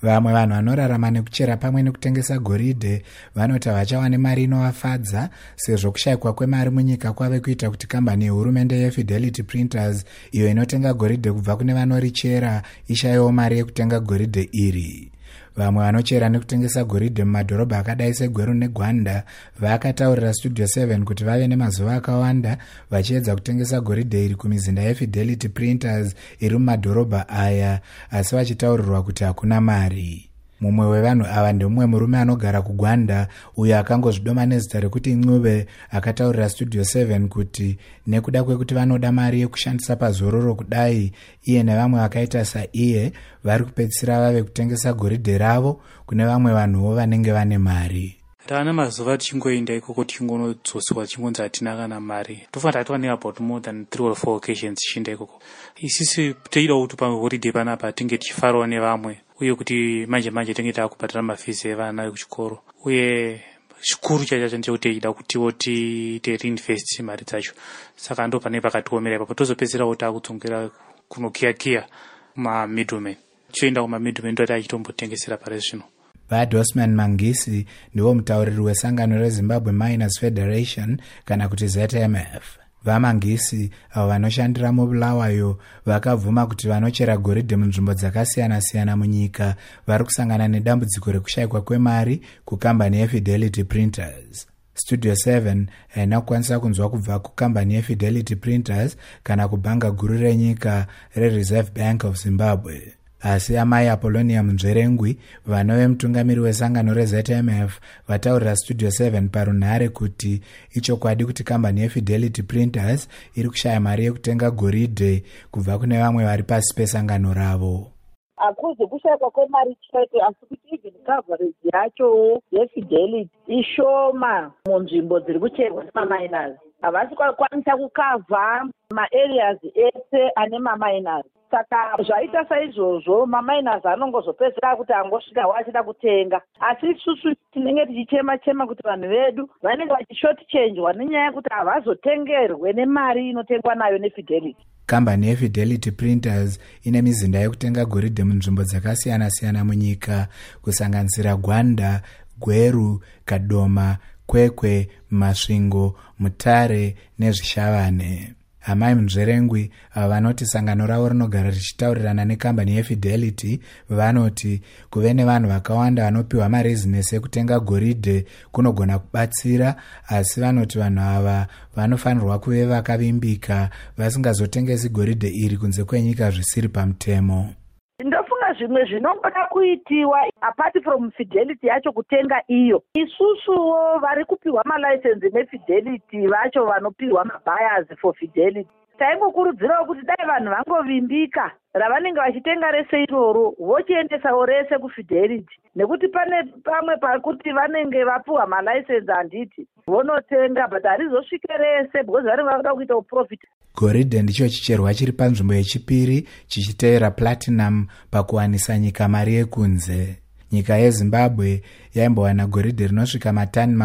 Vamwe vanhu vanorarama nekuchera pamwe nekutengesa goridhe vanoti havachawane mari inovafadza sezvo kushayikwa kwemari munyika kwave kuita kuti kambani yehurumende yeFidelity Printers iyo inotenga goridhe kubva kune vanorichera ishayewo mari yekutenga goridhe iri. Vamwe vanochera nekutengesa goridhe mumadhorobha akadai seGweru neGwanda vakataurira Studio 7 kuti vave nemazuva akawanda vachiedza kutengesa goridhe iri kumizinda yeFidelity Printers iri mumadhorobha aya, asi vachitaurirwa kuti hakuna mari. Mumwe wevanhu ava ndemumwe murume anogara kuGwanda uyo akangozvidoma nezita rekuti Ncube akataurira Studio 7 kuti nekuda kwekuti vanoda mari yekushandisa pazororo kudai, iye nevamwe vakaita saiye vari kupedzisira vave kutengesa goridhe ravo kune vamwe vanhuwo vanenge vane mari. Rana mazuva tichingoenda ikoko tichingonodzoswa tichingonzi hatina kana mari. Tofanira twane about more than 3 or 4 occasions tichinda ikoko. Isisi teida kuti paholiday panapa tinge tichifarawo nevamwe uye kuti manje tinge takubhadhara mafizi evana kuchikoro. Uye chikuru chacho ndechekuteida kutiwo tiite reinvest mari dzacho. Saka ndo pane pakatiomera ipapo tozopedzera kuti takudzongera kunokiya ma-middlemen. Tichoenda kuma-middlemen ndo tachitombotengesera pari zvino. Bad Osman Mangisi ndiwo mutauriri wesangano reZimbabwe Miners Federation kana kuti ZMF. VaMangisi avo vanoshandira muBulawayo vakabvuma kuti vanochera goridhe munzvimbo dzakasiyana-siyana munyika vari kusangana nedambudziko rekushayikwa kwemari kukambani yeFidelity Printers. Studio 7 haina kukwanisa kunzwa kubva kukambani yeFidelity Printers kana kubhanga guru renyika reReserve Bank of Zimbabwe. Asi amai Apollonia Munzverengwi vanove mutungamiri wesangano reZMF vataurira Studio 7 parunhare kuti ichokwadi kuti kambani yeFidelity Printers iri kushaya mari yekutenga goridhe kubva kune vamwe vari pasi pesangano ravo. Akuzi kushayikwa kwemari chete, asi kuti even coverage yacho yeFidelity ishoma munzvimbo dziri kucherwa nemaminers. Havasi kukwanisa kukavha maareas ese ane maminers. Saka zvaita saizvozvo maminers anongozopedzera kuti angosvika wachida kutenga. Asi isusu tinenge tichichema kuti vanhu vedu vanenge vachishort changewa nenyaya yekuti havazotengerwe nemari inotengwa nayo neFidelity. Kambani yeFidelity Printers ine mizinda yekutenga goridhe munzvimbo dzakasiyana-siyana munyika kusanganisira Gwanda, Gweru, Kadoma, Kwekwe, Masvingo, Mutare nezvishavane. Amai Munzverengwi ava vanoti sangano ravo rinogara richitaurirana nekambani yeFidelity vanoti kuve nevanhu vakawanda vanopiwa marezinesi ekutenga goridhe kunogona kubatsira, asi vanoti vanhu ava vanofanirwa kuve vakavimbika vasingazotengesi goridhe iri kunze kwenyika zvisiri pamutemo. Ndofunga zvimwe zvinongona kuitiwa apart from Fidelity yacho kutenga iyo. Isusuwo vari kupiwa malicense neFidelity vacho vanopiwa mabuyers for Fidelity. Taingokurudzirawo kuti dai vanhu vangovimbika ravanenge vachitenga rese iroro vochiendesawo rese kuFidelity, nekuti pane pamwe pakuti vanenge vapiwa malicense handiti vonotenga but harizosvike rese because vari vanoda kuita profit. Goridhe ndicho chicherwa chiri panzvimbo yechipiri chichiteera platinum pakuwanisa nyika mari yekunze. Nyika yeZimbabwe yaimbowana goridhe rinosvika matani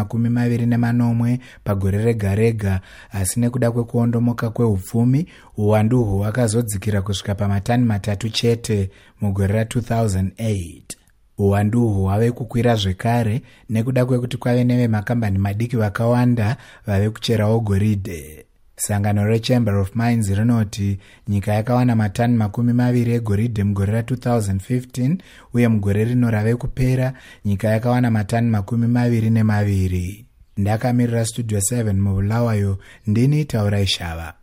24 pagore rega-rega, asi nekuda kwekuondomoka kweupfumi uwandu uhwu hwakazodzikira kusvika pamatani 3 chete mugore ra2008. Uwandu uhwu hwave kukwira zvekare nekuda kwekuti kwave nevemakambani madiki vakawanda vave kucherawo goridhe. Sangano reChamber of Mines rinoti nyika yakawana matani 20 egoridhe mugore ra2015 uye mugore rino rave kupera nyika yakawana matani 22. Ndakamirira Studio 7 muBulawayo, ndini Taurai Shava.